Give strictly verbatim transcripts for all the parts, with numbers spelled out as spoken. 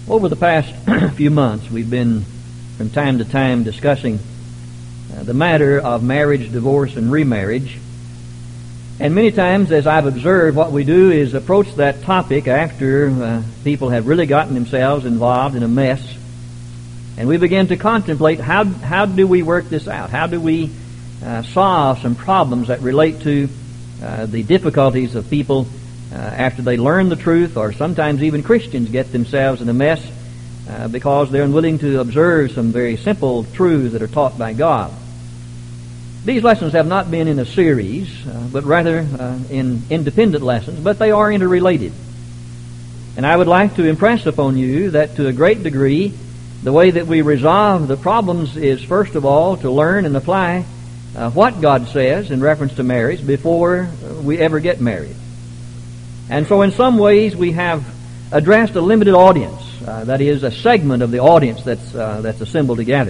Over the past few months, we've been from time to time discussing uh, the matter of marriage, divorce, and remarriage. And many times, as I've observed, what we do is approach that topic after uh, people have really gotten themselves involved in a mess. And we begin to contemplate how how do we work this out? How do we uh, solve some problems that relate to uh, the difficulties of people uh, after they learn the truth, or sometimes even Christians get themselves in a mess uh, because they're unwilling to observe some very simple truths that are taught by God. These lessons have not been in a series, uh, but rather uh, in independent lessons, but they are interrelated. And I would like to impress upon you that to a great degree, the way that we resolve the problems is, first of all, to learn and apply uh, what God says in reference to marriage before we ever get married. And so in some ways we have addressed a limited audience, uh, that is, a segment of the audience that's, uh, that's assembled together.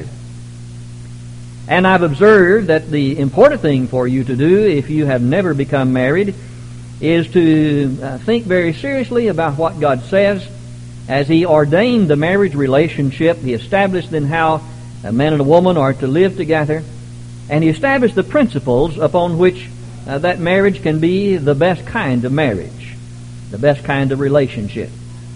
And I've observed that the important thing for you to do if you have never become married is to uh, think very seriously about what God says as He ordained the marriage relationship. He established then how a man and a woman are to live together, and He established the principles upon which uh, that marriage can be the best kind of marriage, the best kind of relationship.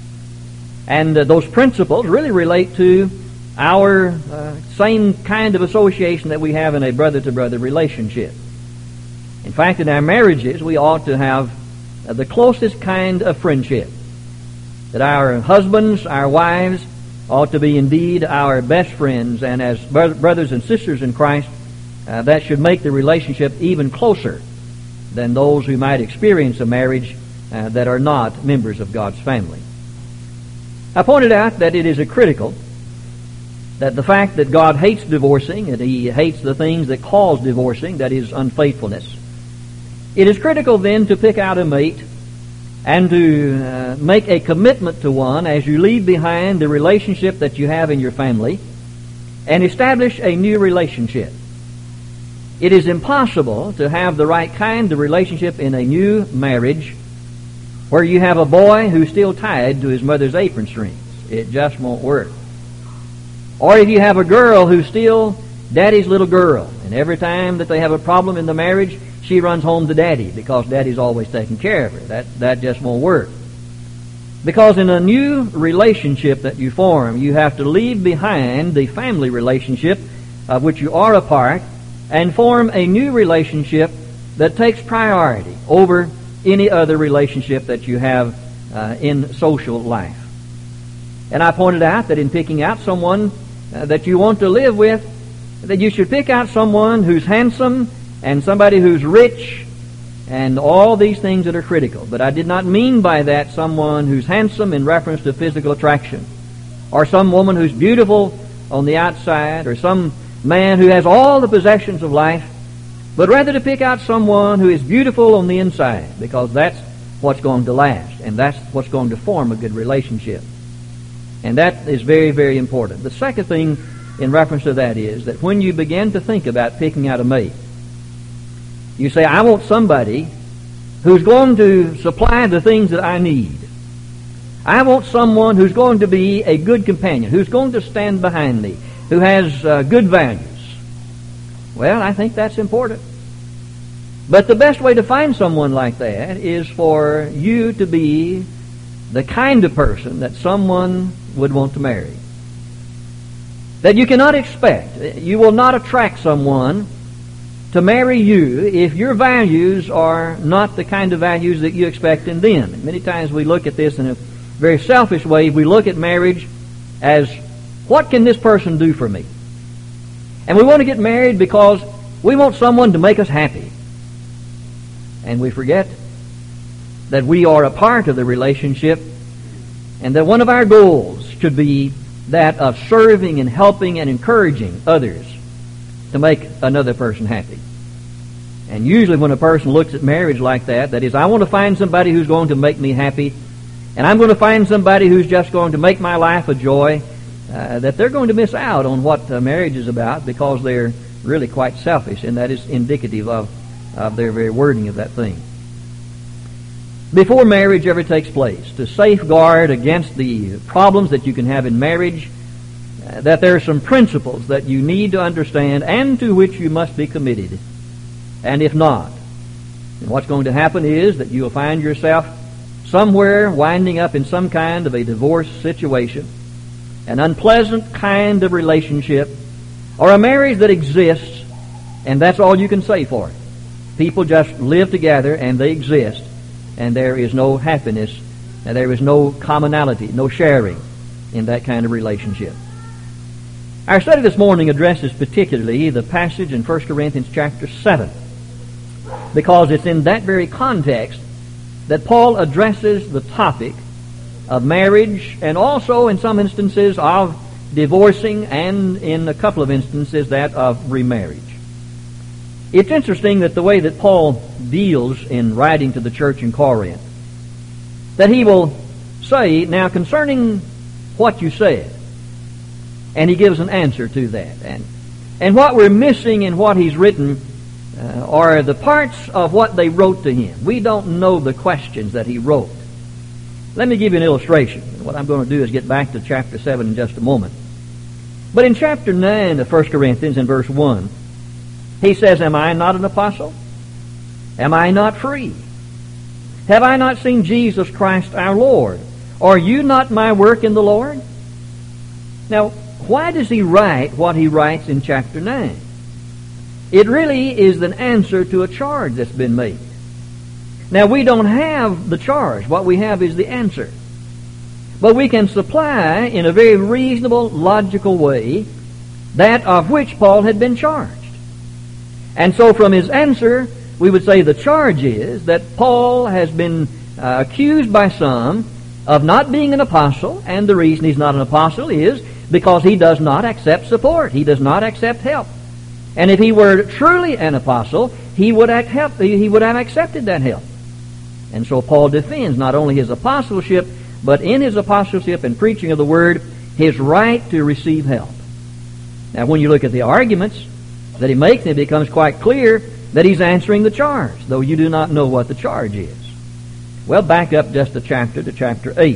And uh, those principles really relate to our uh, same kind of association that we have in a brother-to-brother relationship. In fact, in our marriages, we ought to have uh, the closest kind of friendship. That our husbands, our wives, ought to be indeed our best friends, and as bro- brothers and sisters in Christ, uh, that should make the relationship even closer than those who might experience a marriage uh, that are not members of God's family. I pointed out that it is a critical that the fact that God hates divorcing, and He hates the things that cause divorcing, that is unfaithfulness. It is critical then to pick out a mate and to uh, make a commitment to one as you leave behind the relationship that you have in your family and establish a new relationship. It is impossible to have the right kind of relationship in a new marriage where you have a boy who's still tied to his mother's apron strings. It just won't work. Or if you have a girl who's still daddy's little girl, and every time that they have a problem in the marriage, she runs home to daddy because daddy's always taking care of her. That, that just won't work. Because in a new relationship that you form, you have to leave behind the family relationship of which you are a part and form a new relationship that takes priority over any other relationship that you have uh, in social life. And I pointed out that in picking out someone uh, that you want to live with, that you should pick out someone who's handsome and somebody who's rich and all these things that are critical. But I did not mean by that someone who's handsome in reference to physical attraction, or some woman who's beautiful on the outside, or some man who has all the possessions of life, but rather to pick out someone who is beautiful on the inside, because that's what's going to last, and that's what's going to form a good relationship. And that is very, very important. The second thing in reference to that is that when you begin to think about picking out a mate, you say, I want somebody who's going to supply the things that I need. I want someone who's going to be a good companion, who's going to stand behind me, who has uh, good values. Well, I think that's important. But the best way to find someone like that is for you to be the kind of person that someone would want to marry. That you cannot expect, you will not attract someone to marry you if your values are not the kind of values that you expect in them. And many times we look at this in a very selfish way. We look at marriage as, what can this person do for me? And we want to get married because we want someone to make us happy. And we forget that we are a part of the relationship, and that one of our goals should be that of serving and helping and encouraging others to make another person happy. And usually when a person looks at marriage like that, that is, I want to find somebody who's going to make me happy, and I'm going to find somebody who's just going to make my life a joy, uh, that they're going to miss out on what uh, marriage is about, because they're really quite selfish, and that is indicative of, of their very wording of that thing. before marriage ever takes place, to safeguard against the problems that you can have in marriage, uh, that there are some principles that you need to understand and to which you must be committed. And if not, then what's going to happen is that you'll find yourself somewhere winding up in some kind of a divorce situation, an unpleasant kind of relationship, or a marriage that exists, and that's all you can say for it. People just live together and they exist, and there is no happiness, and there is no commonality, no sharing in that kind of relationship. Our study this morning addresses particularly the passage in First Corinthians chapter seven, because it's in that very context that Paul addresses the topic of marriage, and also in some instances of divorcing, and in a couple of instances that of remarriage. It's interesting that the way that Paul deals in writing to the church in Corinth, that he will say, now concerning what you said, and he gives an answer to that. And, and what we're missing in what he's written uh, are the parts of what they wrote to him. We don't know the questions that he wrote. Let me give you an illustration. What I'm going to do is get back to chapter seven in just a moment. But in chapter nine of First Corinthians, in verse one, he says, am I not an apostle? Am I not free? Have I not seen Jesus Christ our Lord? Are you not my work in the Lord? Now, why does he write what he writes in chapter nine? It really is an answer to a charge that's been made. Now, we don't have the charge. What we have is the answer. But we can supply, in a very reasonable, logical way, that of which Paul had been charged. And so from his answer, we would say the charge is that Paul has been uh, accused by some of not being an apostle, and the reason he's not an apostle is because he does not accept support. He does not accept help. And if he were truly an apostle, he would act help, he would have accepted that help. And so Paul defends not only his apostleship, but in his apostleship and preaching of the Word, his right to receive help. Now, when you look at the arguments that he makes, it becomes quite clear that he's answering the charge, though you do not know what the charge is. Well, back up just a chapter to chapter eight.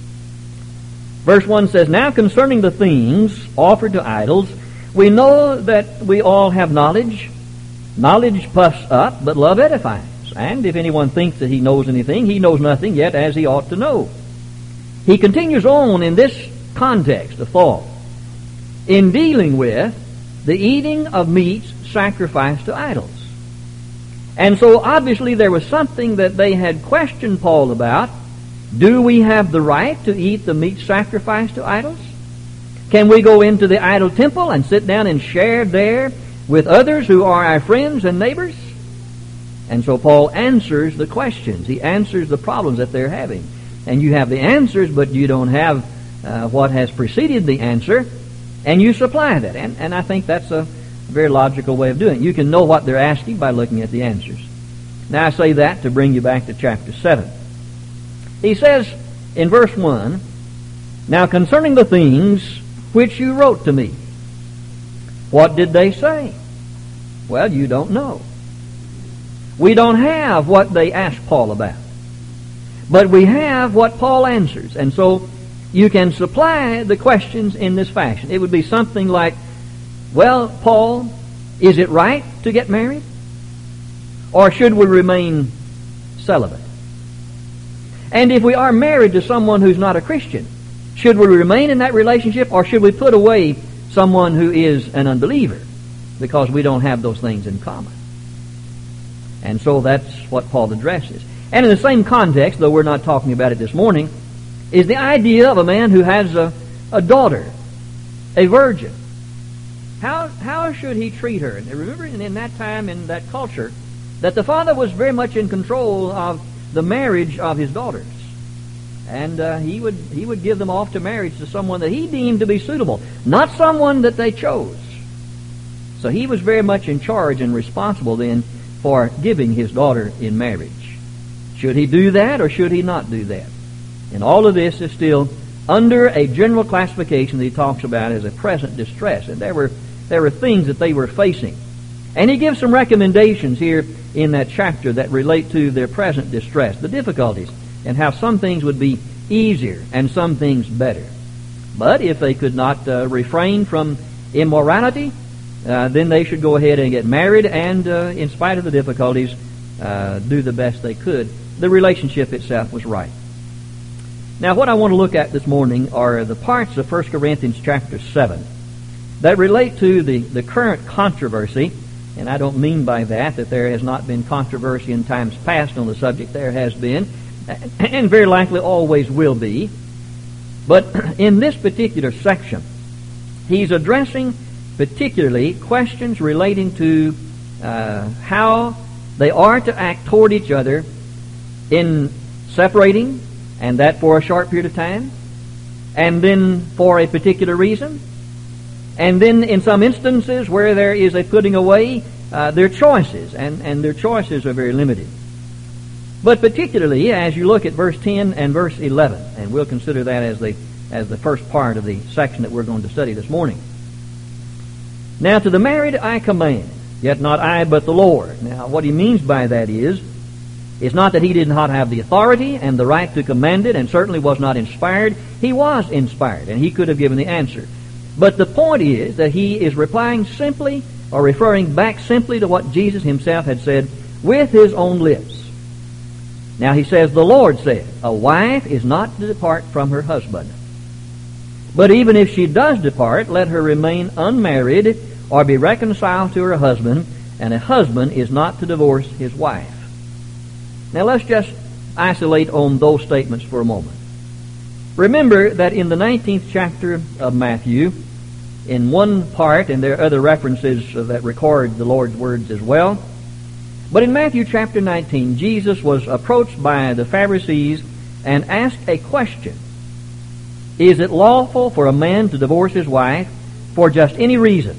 Verse one says, now concerning the things offered to idols, we know that we all have knowledge. Knowledge puffs up, but love edifies. And if anyone thinks that he knows anything, he knows nothing yet as he ought to know. He continues on in this context of thought, in dealing with the eating of meats sacrificed to idols. And so obviously there was something that they had questioned Paul about. Do we have the right to eat the meat sacrificed to idols? Can we go into the idol temple and sit down and share there with others who are our friends and neighbors? And so Paul answers the questions. He answers the problems that they're having. And you have the answers, but you don't have uh, what has preceded the answer, and you supply that. And, and I think that's a very logical way of doing it. You can know what they're asking by looking at the answers. Now I say that to bring you back to chapter seven. He says in verse one, now concerning the things which you wrote to me, what did they say? Well, you don't know. We don't have what they asked Paul about. But we have what Paul answers. And so you can supply the questions in this fashion. It would be something like, well, Paul, is it right to get married? Or should we remain celibate? And if we are married to someone who's not a Christian, should we remain in that relationship, or should we put away someone who is an unbeliever? Because we don't have those things in common. And so that's what Paul addresses. And in the same context, though we're not talking about it this morning, is the idea of a man who has a, a daughter, a virgin. How how should he treat her? And remember, in that time, in that culture, that the father was very much in control of the marriage of his daughters. And uh, he would he would give them off to marriage to someone that he deemed to be suitable, not someone that they chose. So he was very much in charge and responsible then for giving his daughter in marriage. Should he do that, or should he not do that? And all of this is still under a general classification that he talks about as a present distress. And there were there were things that they were facing. And he gives some recommendations here in that chapter that relate to their present distress, the difficulties, and how some things would be easier and some things better. But if they could not uh, refrain from immorality, uh, then they should go ahead and get married and, uh, in spite of the difficulties, uh, do the best they could. The relationship itself was right. Now, what I want to look at this morning are the parts of First Corinthians chapter seven that relate to the, the current controversy. And I don't mean by that that there has not been controversy in times past on the subject. There has been, and very likely always will be. But in this particular section, he's addressing particularly questions relating to uh, how they are to act toward each other in separating, and that for a short period of time, and then for a particular reason, and then in some instances where there is a putting away, uh, their choices, and, and their choices are very limited. But particularly as you look at verse ten and verse eleven, and we'll consider that as the as the first part of the section that we're going to study this morning. Now to the married I command, yet not I but the Lord. Now what he means by that is, it's not that he did not have the authority and the right to command it, and certainly was not inspired. He was inspired, and he could have given the answer. But the point is that he is replying simply, or referring back simply to what Jesus himself had said with his own lips. Now he says, the Lord said, a wife is not to depart from her husband. But even if she does depart, let her remain unmarried or be reconciled to her husband, and a husband is not to divorce his wife. Now let's just isolate on those statements for a moment. Remember that in the nineteenth chapter of Matthew, in one part, and there are other references that record the Lord's words as well, but in Matthew chapter nineteen, Jesus was approached by the Pharisees and asked a question. Is it lawful for a man to divorce his wife for just any reason?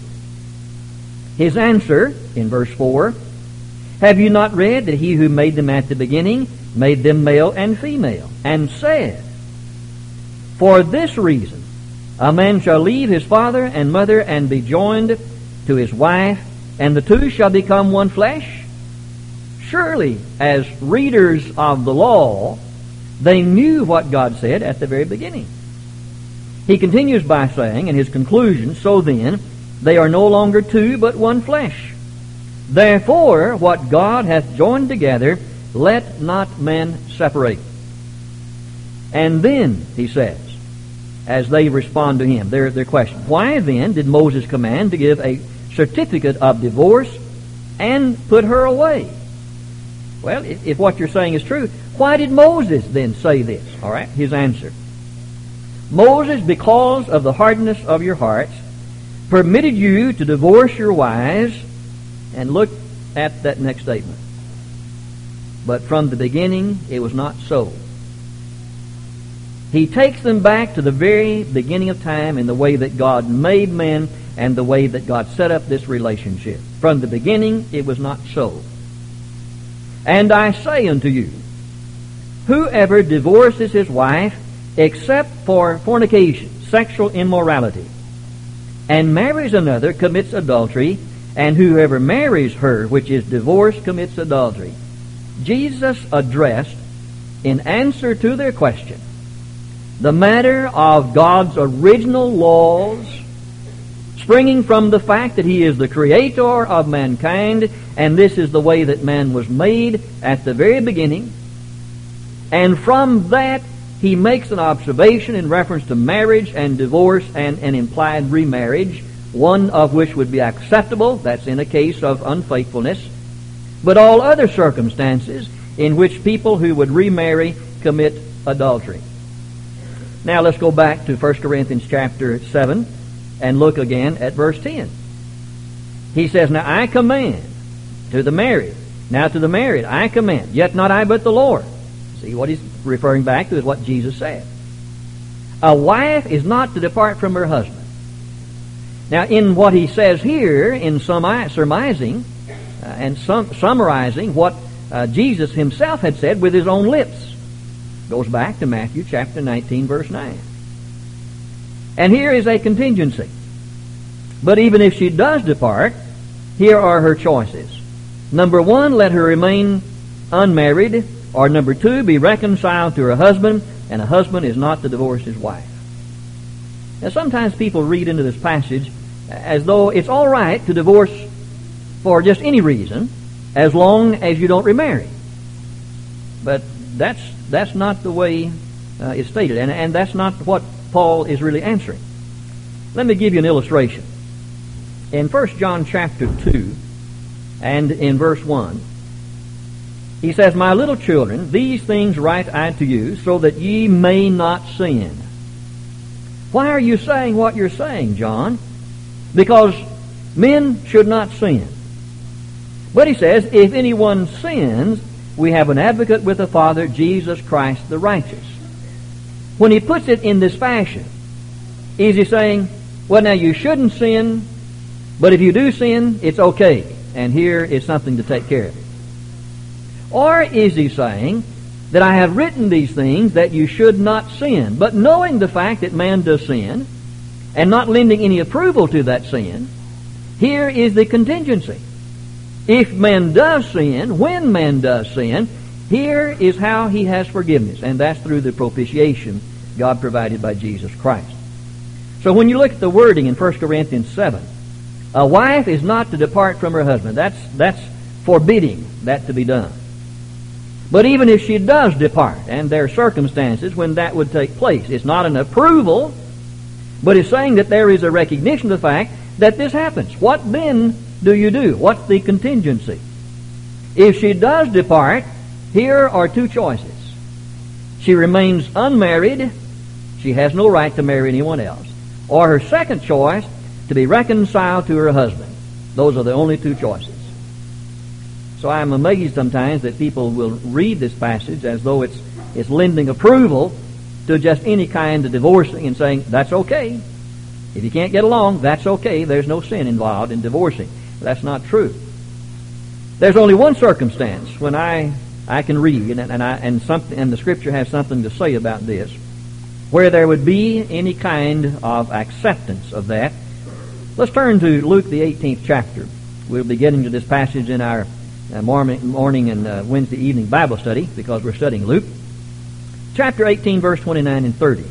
His answer, in verse four, have you not read that he who made them at the beginning made them male and female, and said, for this reason a man shall leave his father and mother and be joined to his wife, and the two shall become one flesh? Surely, as readers of the law, they knew what God said at the very beginning. He continues by saying in his conclusion, so then, they are no longer two, but one flesh. Therefore, what God hath joined together, let not man separate. And then, he says, as they respond to him, their, their question, why then did Moses command to give a certificate of divorce and put her away? Well, if, if what you're saying is true, why did Moses then say this? All right, his answer. Moses, because of the hardness of your hearts, permitted you to divorce your wives. And look at that next statement. But from the beginning, it was not so. He takes them back to the very beginning of time in the way that God made men and the way that God set up this relationship. From the beginning, it was not so. And I say unto you, whoever divorces his wife, except for fornication, sexual immorality, and marries another, commits adultery, and whoever marries her which is divorced commits adultery. Jesus addressed, in answer to their question, the matter of God's original laws, springing from the fact that He is the creator of mankind, and this is the way that man was made at the very beginning. And from that, He makes an observation in reference to marriage and divorce and an implied remarriage, one of which would be acceptable, that's in a case of unfaithfulness, but all other circumstances in which people who would remarry commit adultery. Now let's go back to First Corinthians chapter seven and look again at verse ten. He says, now I command to the married, now to the married I command, yet not I but the Lord. See, what he's referring back to is what Jesus said. A wife is not to depart from her husband. Now, in what he says here, in sumi- surmising uh, and sum- summarizing what uh, Jesus himself had said with his own lips, goes back to Matthew chapter nineteen, verse nine. And here is a contingency. But even if she does depart, here are her choices. Number one, let her remain unmarried. Or number two, be reconciled to her husband, and a husband is not to divorce his wife. Now, sometimes people read into this passage as though it's all right to divorce for just any reason, as long as you don't remarry. But that's that's not the way uh, it's stated, and, and that's not what Paul is really answering. Let me give you an illustration. In First John chapter two, and in verse one, he says, "My little children, these things write I to you, so that ye may not sin." Why are you saying what you're saying, John? Because men should not sin. But he says, if anyone sins, we have an advocate with the Father, Jesus Christ the righteous. When he puts it in this fashion, is he saying, well, now you shouldn't sin, but if you do sin, it's okay, and here is something to take care of it? Or is he saying that I have written these things that you should not sin, but knowing the fact that man does sin, and not lending any approval to that sin, here is the contingency. If man does sin, when man does sin, here is how he has forgiveness, and that's through the propitiation God provided by Jesus Christ. So when you look at the wording in First Corinthians seven, a wife is not to depart from her husband. That's, that's forbidding that to be done. But even if she does depart, and there are circumstances when that would take place, it's not an approval, but it's saying that there is a recognition of the fact that this happens. What then do you do? What's the contingency? If she does depart, here are two choices. She remains unmarried. She has no right to marry anyone else. Or her second choice, to be reconciled to her husband. Those are the only two choices. So I'm amazed sometimes that people will read this passage as though it's it's lending approval to just any kind of divorcing and saying, that's okay. If you can't get along, that's okay. There's no sin involved in divorcing. That's not true. There's only one circumstance when I I can read, and, and, I, and, something, and the Scripture has something to say about this, where there would be any kind of acceptance of that. Let's turn to Luke, the eighteenth chapter. We'll be getting to this passage in our uh, morning, morning and uh, Wednesday evening Bible study, because we're studying Luke. Chapter eighteen, verse twenty-nine and thirty.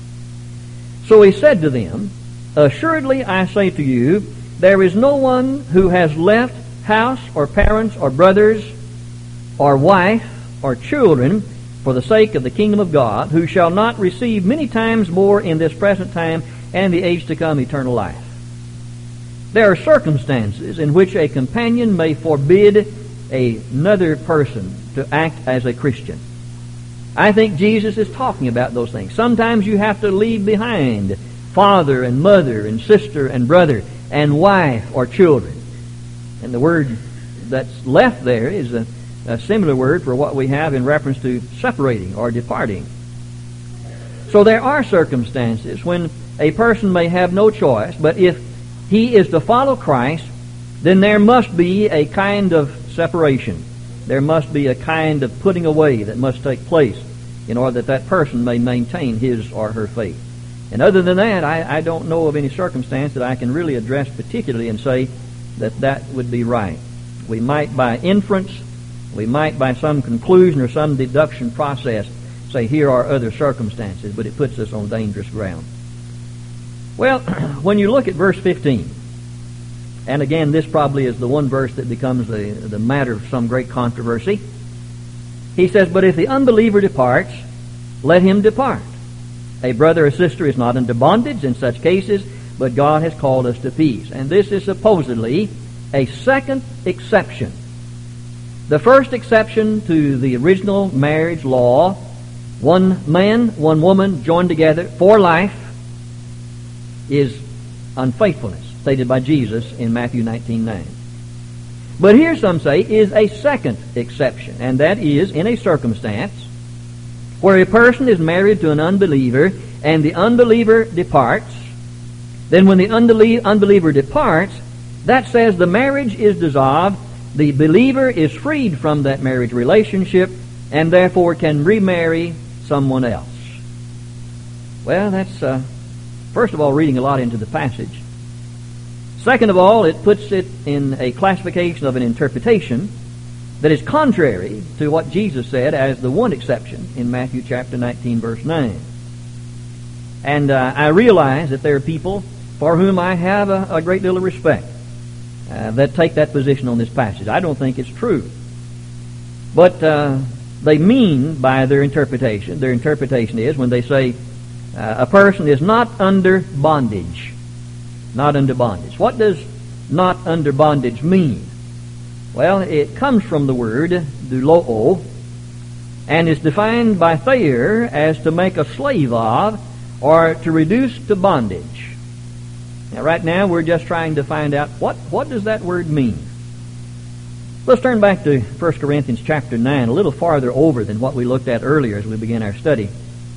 So he said to them, assuredly I say to you, there is no one who has left house or parents or brothers or wife or children for the sake of the kingdom of God, who shall not receive many times more in this present time and the age to come eternal life. There are circumstances in which a companion may forbid another person to act as a Christian. I think Jesus is talking about those things. Sometimes you have to leave behind father and mother and sister and brother and wife or children. And the word that's left there is a, a similar word for what we have in reference to separating or departing. So there are circumstances when a person may have no choice, but if he is to follow Christ, then there must be a kind of separation. There must be a kind of putting away that must take place in order that that person may maintain his or her faith. And other than that, I, I don't know of any circumstance that I can really address particularly and say that that would be right. We might by inference, we might by some conclusion or some deduction process say here are other circumstances, but it puts us on dangerous ground. Well, when you look at verse fifteen, and again this probably is the one verse that becomes the, the matter of some great controversy, he says, but if the unbeliever departs, let him depart. A brother or sister is not under bondage in such cases, but God has called us to peace. And this is supposedly a second exception. The first exception to the original marriage law, one man, one woman joined together for life, is unfaithfulness, stated by Jesus in Matthew nineteen nine. But here some say is a second exception, and that is in a circumstance where a person is married to an unbeliever and the unbeliever departs. Then when the unbelie- unbeliever departs, that says the marriage is dissolved, the believer is freed from that marriage relationship, and therefore can remarry someone else. Well, that's, uh, first of all, reading a lot into the passage. Second of all, it puts it in a classification of an interpretation that is contrary to what Jesus said as the one exception in Matthew chapter nineteen, verse nine. And uh, I realize that there are people for whom I have a, a great deal of respect uh, that take that position on this passage. I don't think it's true. But uh, they mean by their interpretation, their interpretation is when they say uh, a person is not under bondage. Not under bondage. What does not under bondage mean? Well, it comes from the word douloo and is defined by Thayer as to make a slave of or to reduce to bondage. Now, right now, we're just trying to find out what, what does that word mean. Let's turn back to First Corinthians chapter nine, a little farther over than what we looked at earlier as we began our study.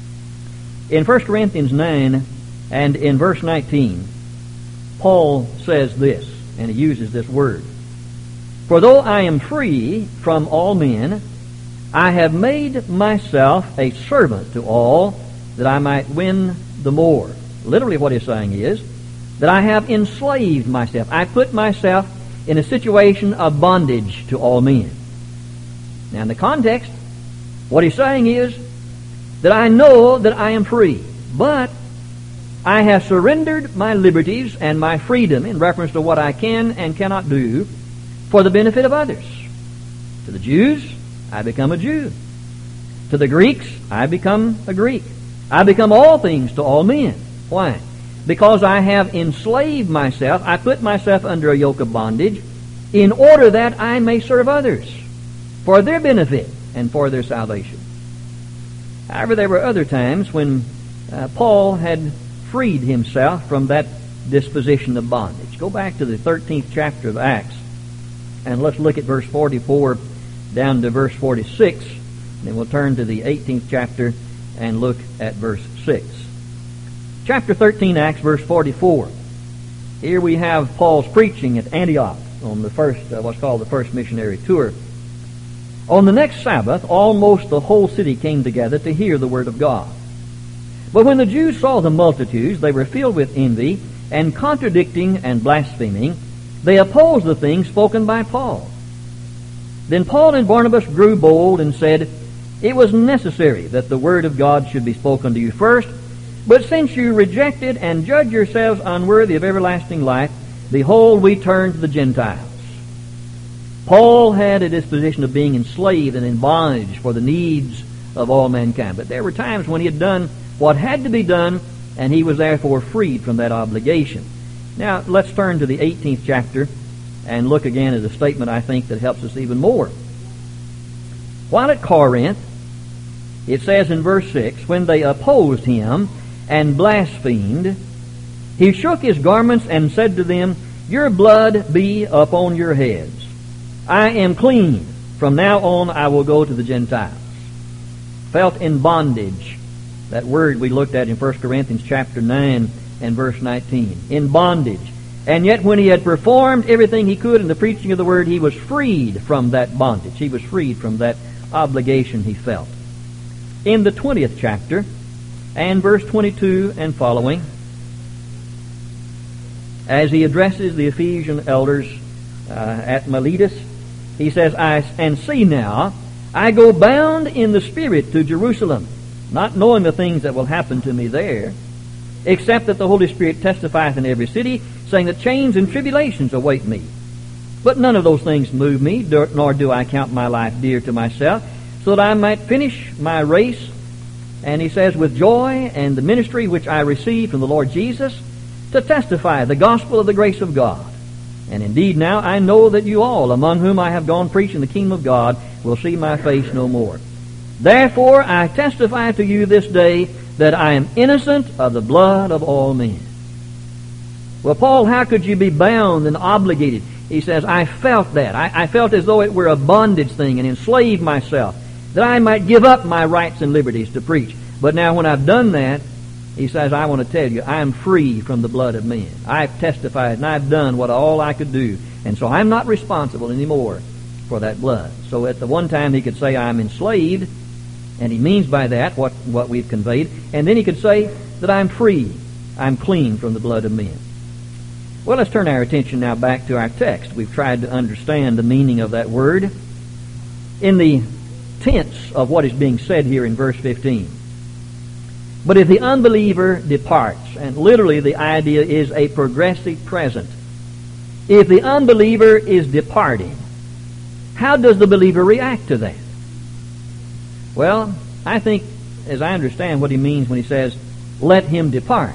In First Corinthians nine and in verse nineteen, Paul says this, and he uses this word. For though I am free from all men, I have made myself a servant to all, that I might win the more. Literally what he's saying is that I have enslaved myself. I put myself in a situation of bondage to all men. Now in the context, what he's saying is that I know that I am free, but I have surrendered my liberties and my freedom in reference to what I can and cannot do for the benefit of others. To the Jews, I become a Jew. To the Greeks, I become a Greek. I become all things to all men. Why? Because I have enslaved myself. I put myself under a yoke of bondage in order that I may serve others for their benefit and for their salvation. However, there were other times when uh, Paul had freed himself from that disposition of bondage. Go back to the thirteenth chapter of Acts and let's look at verse forty-four down to verse forty-six. Then we'll turn to the eighteenth chapter and look at verse six. Chapter thirteen, Acts, verse forty-four. Here we have Paul's preaching at Antioch on the first, uh, what's called the first missionary tour. On the next Sabbath, almost the whole city came together to hear the word of God. But when the Jews saw the multitudes, they were filled with envy, and contradicting and blaspheming, they opposed the things spoken by Paul. Then Paul and Barnabas grew bold and said, It was necessary that the word of God should be spoken to you first, but since you reject it and judge yourselves unworthy of everlasting life, behold, we turn to the Gentiles. Paul had a disposition of being enslaved and in bondage for the needs of all mankind. But there were times when he had done what had to be done, and he was therefore freed from that obligation. Now, let's turn to the eighteenth chapter and look again at a statement I think that helps us even more. While at Corinth, it says in verse six, when they opposed him and blasphemed, he shook his garments and said to them, Your blood be upon your heads. I am clean. From now on I will go to the Gentiles. Felt in bondage. That word we looked at in First Corinthians chapter nine and verse nineteen. In bondage. And yet when he had performed everything he could in the preaching of the word, he was freed from that bondage. He was freed from that obligation he felt. In the twentieth chapter and verse twenty-two and following, as he addresses the Ephesian elders uh, at Miletus, he says, I and see now, I go bound in the Spirit to Jerusalem, not knowing the things that will happen to me there, except that the Holy Spirit testifieth in every city, saying that chains and tribulations await me. But none of those things move me, nor do I count my life dear to myself, so that I might finish my race. And he says, with joy and the ministry which I received from the Lord Jesus, to testify the gospel of the grace of God. And indeed now I know that you all, among whom I have gone preaching the kingdom of God, will see my face no more. Therefore I testify to you this day that I am innocent of the blood of all men. Well, Paul, how could you be bound and obligated? He says, I felt that. I, I felt as though it were a bondage thing and enslaved myself, that I might give up my rights and liberties to preach. But now when I've done that, he says, I want to tell you, I am free from the blood of men. I've testified and I've done what all I could do. And so I'm not responsible anymore for that blood. So at the one time he could say, I'm enslaved, and he means by that what, what we've conveyed. And then he could say that I'm free. I'm clean from the blood of men. Well, let's turn our attention now back to our text. We've tried to understand the meaning of that word in the tense of what is being said here in verse fifteen. But if the unbeliever departs, and literally the idea is a progressive present. If the unbeliever is departing, how does the believer react to that? Well, I think, as I understand what he means when he says, let him depart,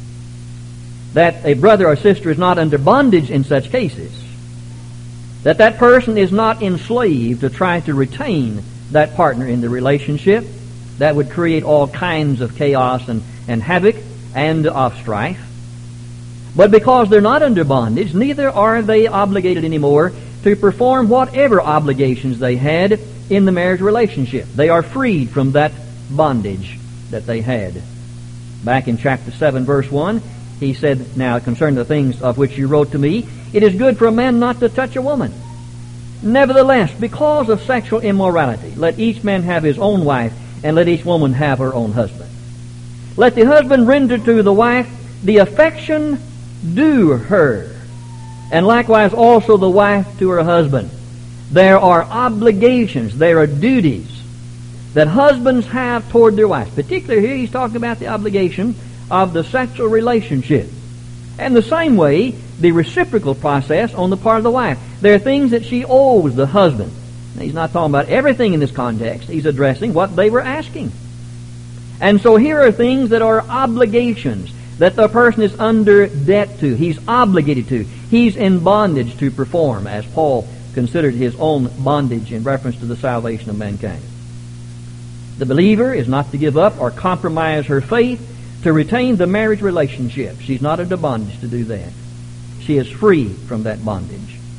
that a brother or sister is not under bondage in such cases, that that person is not enslaved to try to retain that partner in the relationship. That would create all kinds of chaos and, and havoc and of strife. But because they're not under bondage, neither are they obligated anymore to perform whatever obligations they had in the marriage relationship. They are freed from that bondage that they had. Back in chapter seven, verse one, he said, now concerning the things of which you wrote to me, it is good for a man not to touch a woman. Nevertheless, because of sexual immorality, let each man have his own wife, and let each woman have her own husband. Let the husband render to the wife the affection due her, and likewise also the wife to her husband. There are obligations, there are duties that husbands have toward their wives. Particularly here he's talking about the obligation of the sexual relationship. And the same way, the reciprocal process on the part of the wife. There are things that she owes the husband. Now, he's not talking about everything in this context. He's addressing what they were asking. And so here are things that are obligations that the person is under debt to. He's obligated to. He's in bondage to perform, as Paul considered his own bondage in reference to the salvation of mankind. The believer is not to give up or compromise her faith to retain the marriage relationship. She's not under bondage to do that. She is free from that bondage.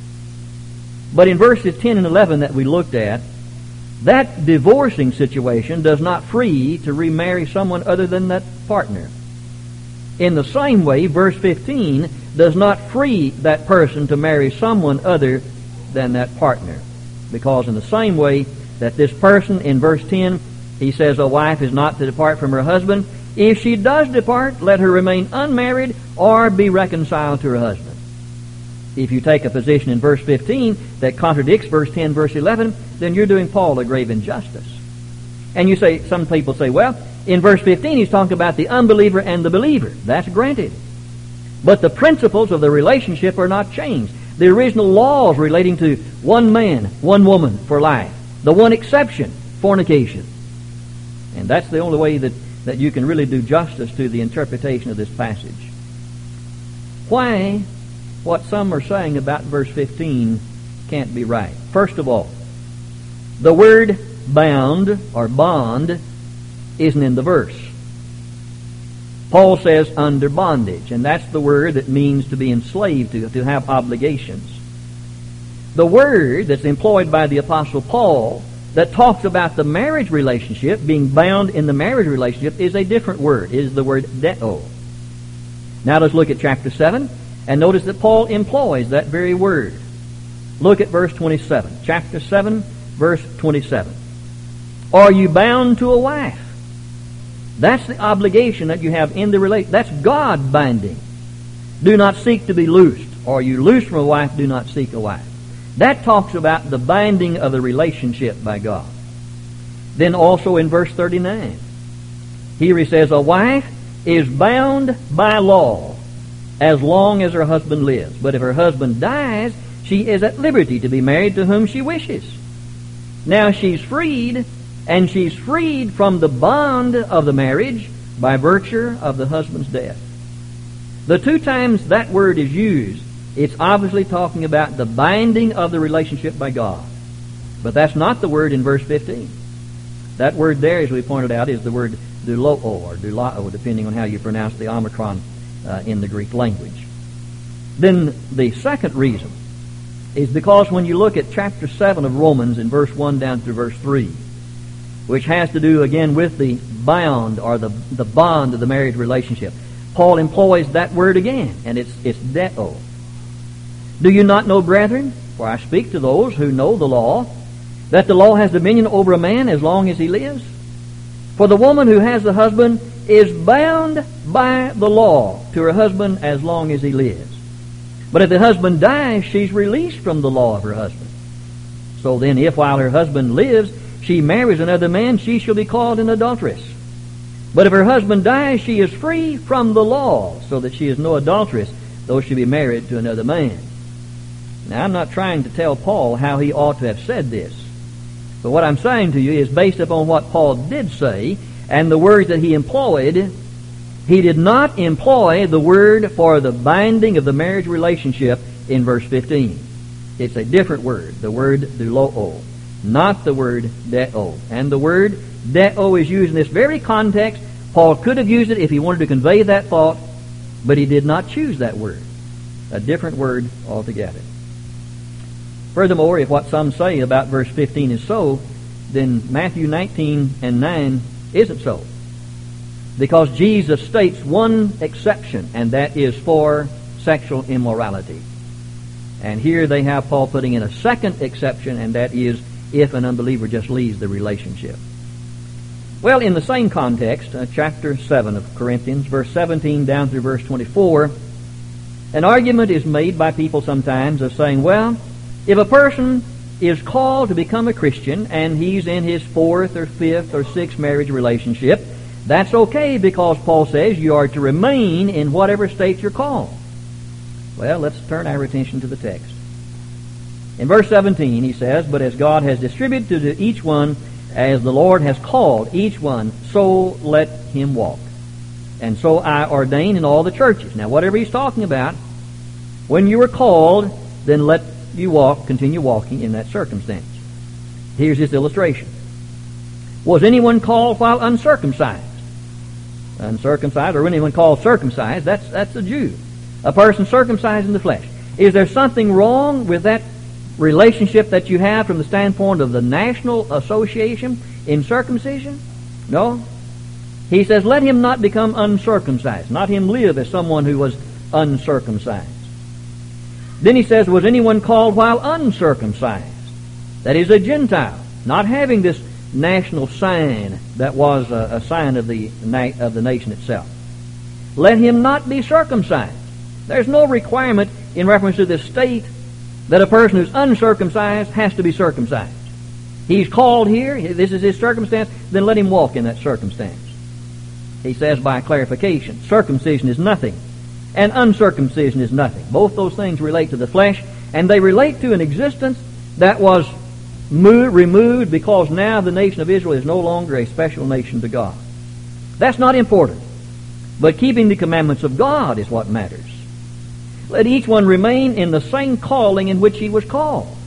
But in verses ten and eleven that we looked at, that divorcing situation does not free to remarry someone other than that partner. In the same way, verse fifteen does not free that person to marry someone other than that partner. Because in the same way that this person, in verse ten, he says a wife is not to depart from her husband. If she does depart, let her remain unmarried or be reconciled to her husband. If you take a position in verse fifteen that contradicts verse ten, verse eleven, then you're doing Paul a grave injustice. And you say, some people say, well, in verse fifteen he's talking about the unbeliever and the believer. That's granted. But the principles of the relationship are not changed. The original laws relating to one man, one woman for life. The one exception, fornication. And that's the only way that, that you can really do justice to the interpretation of this passage. Why what some are saying about verse fifteen can't be right? First of all, the word bound or bond isn't in the verse. Paul says under bondage, and that's the word that means to be enslaved to, to have obligations. The word that's employed by the Apostle Paul that talks about the marriage relationship, being bound in the marriage relationship, is a different word. It is the word deo. Now let's look at chapter seven, and notice that Paul employs that very word. Look at verse twenty-seven. Chapter seven, verse twenty-seven. Are you bound to a wife? That's the obligation that you have in the relation. That's God binding. Do not seek to be loosed. Or you loose from a wife, do not seek a wife. That talks about the binding of the relationship by God. Then also in verse thirty-nine, here he says, a wife is bound by law as long as her husband lives. But if her husband dies, she is at liberty to be married to whom she wishes. Now she's freed, and she's freed from the bond of the marriage by virtue of the husband's death. The two times that word is used, it's obviously talking about the binding of the relationship by God. But that's not the word in verse fifteen. That word there, as we pointed out, is the word douloo or doulao, depending on how you pronounce the omicron uh, in the Greek language. Then the second reason is because when you look at chapter seven of Romans in verse one down through verse three, which has to do again with the bound or the, the bond of the marriage relationship, Paul employs that word again, and it's, it's deo. Do you not know, brethren, for I speak to those who know the law, that the law has dominion over a man as long as he lives? For the woman who has the husband is bound by the law to her husband as long as he lives. But if the husband dies, she's released from the law of her husband. So then, if while her husband lives, she marries another man, she shall be called an adulteress. But if her husband dies, she is free from the law, so that she is no adulteress, though she be married to another man. Now, I'm not trying to tell Paul how he ought to have said this. But what I'm saying to you is based upon what Paul did say, and the words that he employed. He did not employ the word for the binding of the marriage relationship in verse fifteen. It's a different word, the word doulo, not the word deo. And the word deo is used in this very context. Paul could have used it if he wanted to convey that thought, but he did not choose that word. A different word altogether. Furthermore, if what some say about verse fifteen is so, then Matthew nineteen and nine isn't so. Because Jesus states one exception, and that is for sexual immorality. And here they have Paul putting in a second exception, and that is if an unbeliever just leaves the relationship. Well, in the same context, uh, chapter seven of Corinthians, verse seventeen down through verse twenty-four, an argument is made by people sometimes of saying, well, if a person is called to become a Christian and he's in his fourth or fifth or sixth marriage relationship, that's okay, because Paul says you are to remain in whatever state you're called. Well, let's turn our attention to the text. In verse seventeen, he says, but as God has distributed to each one, as the Lord has called each one, so let him walk. And so I ordain in all the churches. Now, whatever he's talking about, when you were called, then let you walk, continue walking in that circumstance. Here's his illustration. Was anyone called while uncircumcised? Uncircumcised, or anyone called circumcised, that's that's a Jew. A person circumcised in the flesh. Is there something wrong with that relationship that you have from the standpoint of the national association in circumcision? No. He says, let him not become uncircumcised, not him live as someone who was uncircumcised. Then he says, was anyone called while uncircumcised? That is a Gentile, not having this national sign that was a, a sign of the of the nation itself. Let him not be circumcised. There's no requirement in reference to this state that a person who's uncircumcised has to be circumcised. He's called here, this is his circumstance, then let him walk in that circumstance. He says by clarification, circumcision is nothing, and uncircumcision is nothing. Both those things relate to the flesh, and they relate to an existence that was Mo- removed because now the nation of Israel is no longer a special nation to God. That's not important. But keeping the commandments of God is what matters. Let each one remain in the same calling in which he was called.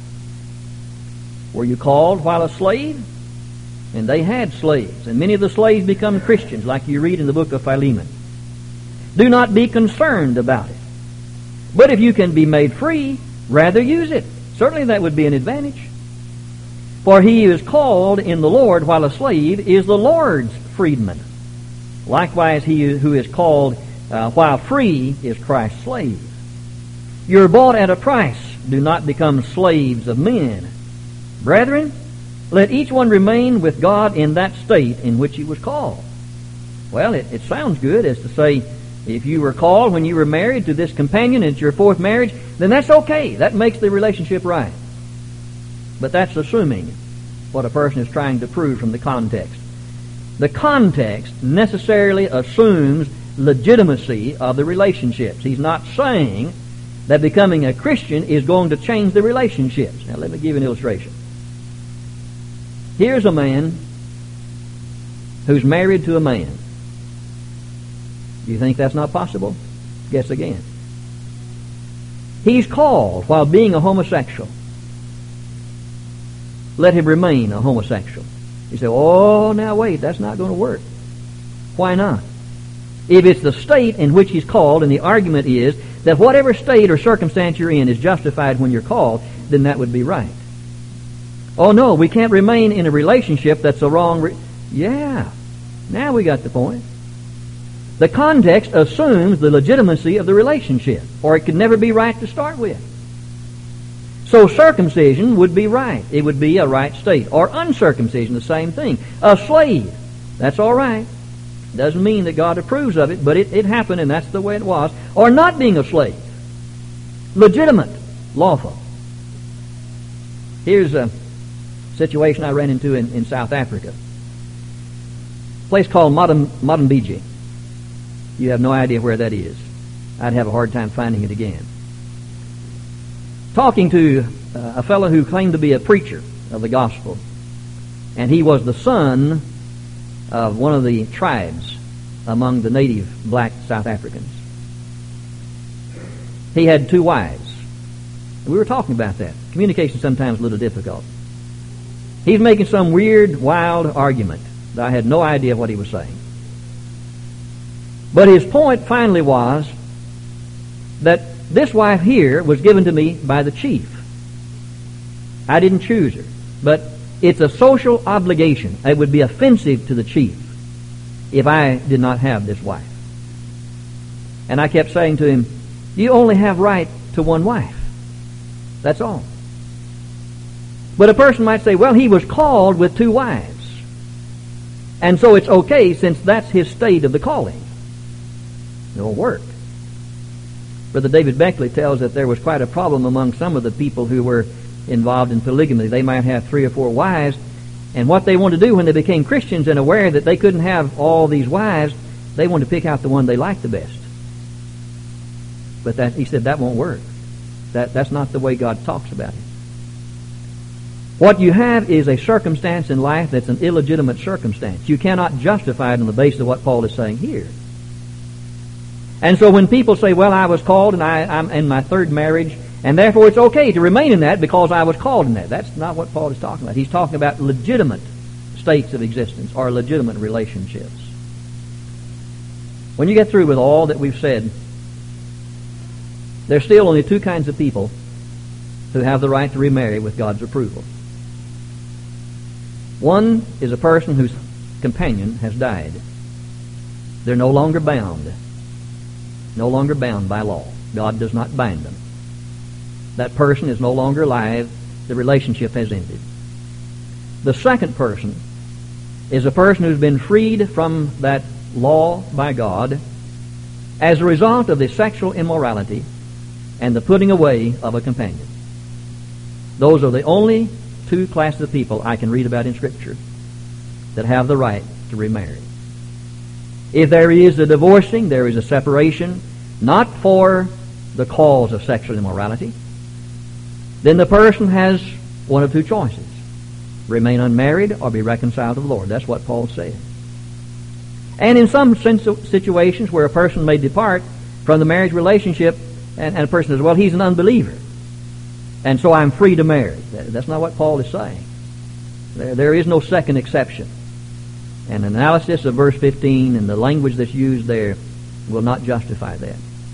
Were you called while a slave? And they had slaves. And many of the slaves become Christians, like you read in the book of Philemon. Do not be concerned about it. But if you can be made free, rather use it. Certainly that would be an advantage. For he who is called in the Lord while a slave is the Lord's freedman. Likewise, he who is called uh, while free is Christ's slave. You're bought at a price. Do not become slaves of men. Brethren, let each one remain with God in that state in which he was called. Well, it, it sounds good as to say, if you were called when you were married to this companion and it's your fourth marriage, then that's okay. That makes the relationship right. But that's assuming what a person is trying to prove from the context. The context necessarily assumes legitimacy of the relationships. He's not saying that becoming a Christian is going to change the relationships. Now let me give you an illustration. Here's a man who's married to a man. Do you think that's not possible? Guess again. He's called while being a homosexual. Let him remain a homosexual. You say, oh, now wait, that's not going to work. Why not? If it's the state in which he's called, and the argument is that whatever state or circumstance you're in is justified when you're called, then that would be right. Oh, no, we can't remain in a relationship that's a wrong... Re- yeah, now we got the point. The context assumes the legitimacy of the relationship, or it could never be right to start with. So circumcision would be right. It would be a right state. Or uncircumcision, the same thing. A slave, that's all right. Doesn't mean that God approves of it, but it, it happened and that's the way it was. Or not being a slave. legitimate, lawful. Here's a situation I ran into in, in South Africa. A place called Mozambique. You have no idea where that is. I'd have a hard time finding it again. Talking to uh, a fellow who claimed to be a preacher of the gospel, and he was the son of one of the tribes among the native black South Africans. He had two wives. We were talking about that. Communication is sometimes a little difficult. He's making some weird, wild argument that I had no idea what he was saying. But his point finally was that this wife here was given to me by the chief. I didn't choose her, but it's a social obligation. It would be offensive to the chief if I did not have this wife. And I kept saying to him, you only have right to one wife. That's all. But a person might say, well, he was called with two wives. And so it's okay since that's his state of the calling. It won't work. Brother David Beckley tells that there was quite a problem among some of the people who were involved in polygamy. They might have three or four wives, and what they wanted to do when they became Christians and aware that they couldn't have all these wives, they wanted to pick out the one they liked the best. But that, he said, that won't work. That, that's not the way God talks about it. What you have is a circumstance in life that's an illegitimate circumstance. You cannot justify it on the basis of what Paul is saying here. And so when people say, well, I was called and I, I'm in my third marriage, and therefore it's okay to remain in that because I was called in that. That's not what Paul is talking about. He's talking about legitimate states of existence or legitimate relationships. When you get through with all that we've said, there's still only two kinds of people who have the right to remarry with God's approval. One is a person whose companion has died. They're no longer bound. No longer bound by law. God does not bind them. That person is no longer alive. The relationship has ended. The second person is a person who's been freed from that law by God as a result of the sexual immorality and the putting away of a companion. Those are the only two classes of people I can read about in Scripture that have the right to remarry. If there is a divorcing, there is a separation, not for the cause of sexual immorality, then the person has one of two choices. Remain unmarried or be reconciled to the Lord. That's what Paul said. And in some situations where a person may depart from the marriage relationship and, and a person says, well, he's an unbeliever, and so I'm free to marry. That's not what Paul is saying. There, there is no second exception. An analysis of verse fifteen and the language that's used there will not justify that.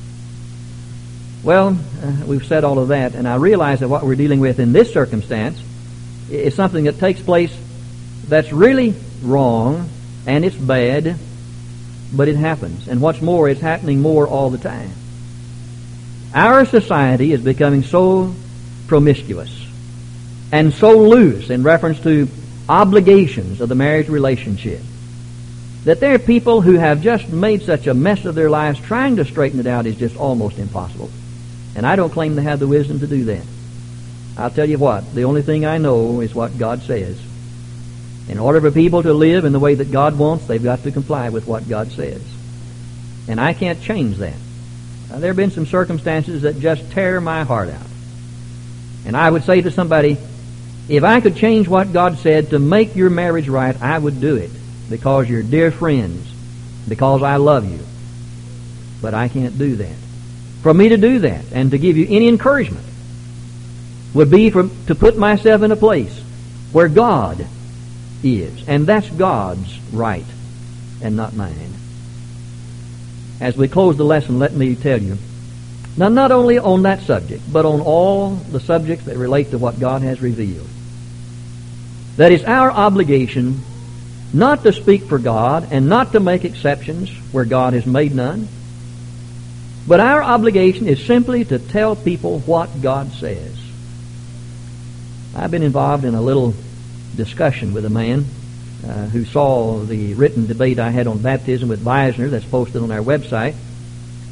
Well, uh, we've said all of that, and I realize that what we're dealing with in this circumstance is something that takes place that's really wrong, and it's bad, but it happens. And what's more, it's happening more all the time. Our society is becoming so promiscuous and so loose in reference to obligations of the marriage relationship that there are people who have just made such a mess of their lives, trying to straighten it out is just almost impossible. And I don't claim to have the wisdom to do that. I'll tell you what, the only thing I know is what God says. In order for people to live in the way that God wants, they've got to comply with what God says. And I can't change that. Now, there have been some circumstances that just tear my heart out. And I would say to somebody, if I could change what God said to make your marriage right, I would do it. Because you're dear friends. Because I love you. But I can't do that. For me to do that and to give you any encouragement would be for, to put myself in a place where God is. And that's God's right and not mine. As we close the lesson, let me tell you, now not only on that subject, but on all the subjects that relate to what God has revealed, that it's our obligation not to speak for God and not to make exceptions where God has made none, but our obligation is simply to tell people what God says. I've been involved in a little discussion with a man uh, who saw the written debate I had on baptism with Weisner that's posted on our website.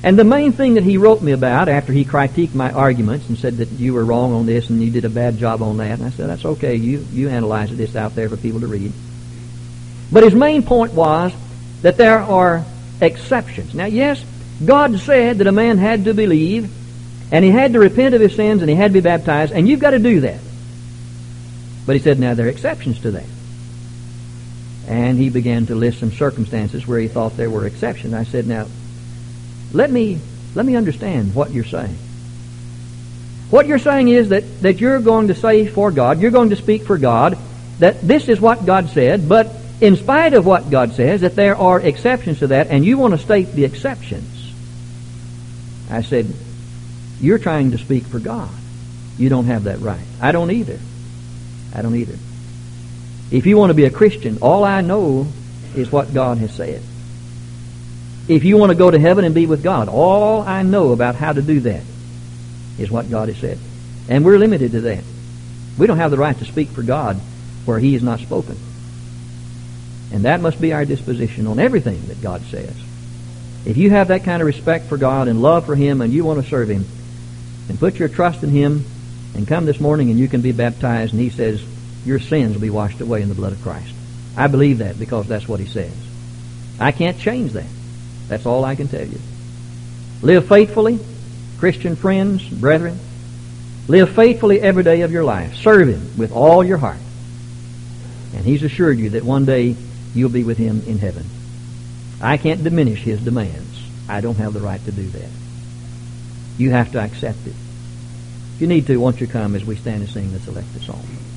And the main thing that he wrote me about after he critiqued my arguments and said that you were wrong on this and you did a bad job on that, and I said, that's okay, you, you analyze this out there for people to read. But his main point was that there are exceptions. Now, yes, God said that a man had to believe, and he had to repent of his sins, and he had to be baptized, and you've got to do that. But he said, now there are exceptions to that. And he began to list some circumstances where he thought there were exceptions. I said, now, let me let me understand what you're saying. What you're saying is that, that you're going to say for God, you're going to speak for God, that this is what God said, but in spite of what God says, that there are exceptions to that, and you want to state the exceptions. I said, you're trying to speak for God. You don't have that right. I don't either. I don't either. If you want to be a Christian, all I know is what God has said. If you want to go to heaven and be with God, all I know about how to do that is what God has said. And we're limited to that. We don't have the right to speak for God where He has not spoken. And that must be our disposition on everything that God says. If you have that kind of respect for God and love for Him and you want to serve Him, then put your trust in Him and come this morning and you can be baptized, and He says your sins will be washed away in the blood of Christ. I believe that because that's what He says. I can't change that. That's all I can tell you. Live faithfully, Christian friends, brethren. Live faithfully every day of your life. Serve Him with all your heart. And He's assured you that one day you'll be with Him in heaven. I can't diminish His demands. I don't have the right to do that. You have to accept it. If you need to, won't you come as we stand and sing the selected song?